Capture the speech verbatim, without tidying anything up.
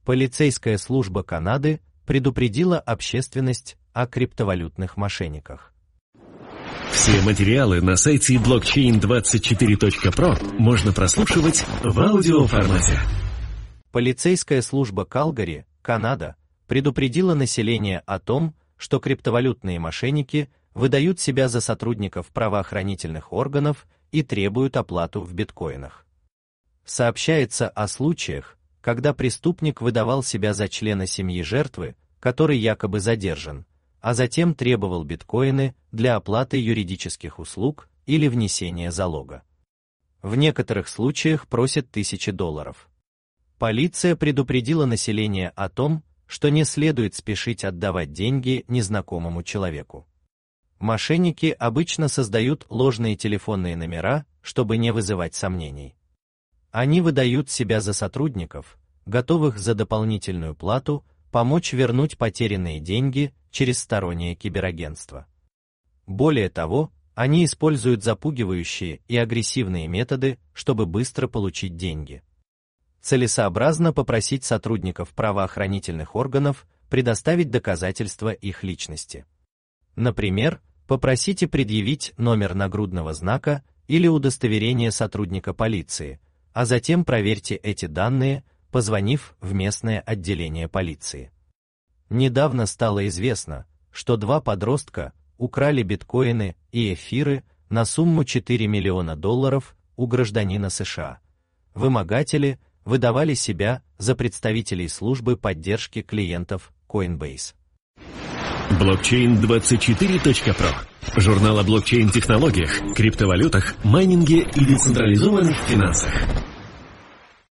Полицейская служба Канады предупредила общественность о криптовалютных мошенниках. Все материалы на сайте блокчейн двадцать четыре точка про можно прослушивать в аудиоформате. Полицейская служба Калгари, Канада, предупредила население о том, что криптовалютные мошенники выдают себя за сотрудников правоохранительных органов и требуют оплату в биткоинах. Сообщается о случаях, когда преступник выдавал себя за члена семьи жертвы, который якобы задержан, а затем требовал биткоины для оплаты юридических услуг или внесения залога. В некоторых случаях просят тысячи долларов. Полиция предупредила население о том, что не следует спешить отдавать деньги незнакомому человеку. Мошенники обычно создают ложные телефонные номера, чтобы не вызывать сомнений. Они выдают себя за сотрудников, готовых за дополнительную плату помочь вернуть потерянные деньги через стороннее киберагентство. Более того, они используют запугивающие и агрессивные методы, чтобы быстро получить деньги. Целесообразно попросить сотрудников правоохранительных органов предоставить доказательства их личности. Например, попросите предъявить номер нагрудного знака или удостоверение сотрудника полиции, а затем проверьте эти данные, позвонив в местное отделение полиции. Недавно стало известно, что два подростка украли биткоины и эфиры на сумму четыре миллиона долларов у гражданина США. Вымогатели выдавали себя за представителей службы поддержки клиентов Coinbase. блокчейн двадцать четыре точка про. Журнал о блокчейн-технологиях, криптовалютах, майнинге и децентрализованных финансах.